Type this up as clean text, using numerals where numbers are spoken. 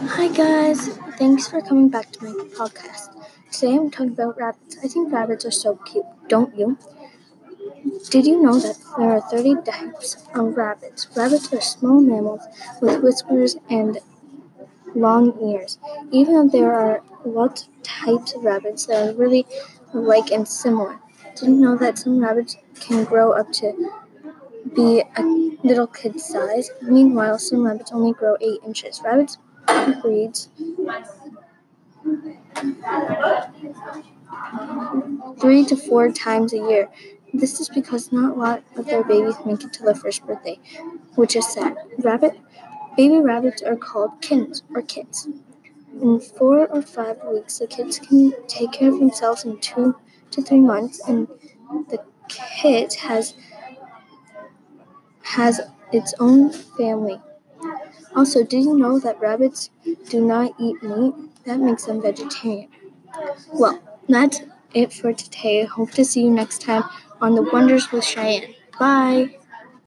Hi guys, thanks for coming back to my podcast. Today I'm talking about rabbits. I think rabbits are so cute, don't you? Did you know that there are 30 types of rabbits? Rabbits are small mammals with whiskers and long ears. Even though there are lots of types of rabbits that are really alike and similar. Did you know that some rabbits can grow up to be a little kid size? Meanwhile, some rabbits only grow 8 inches. Rabbits breeds 3 to 4 times a year. This is because not a lot of their babies make it to their first birthday, which is sad. Baby rabbits are called kittens or kits. In 4 or 5 weeks, the kids can take care of themselves in 2 to 3 months, and the kit has its own family. Also, did you know that rabbits do not eat meat? That makes them vegetarian. Well, that's it for today. Hope to see you next time on The Wonders with Cheyenne. Bye!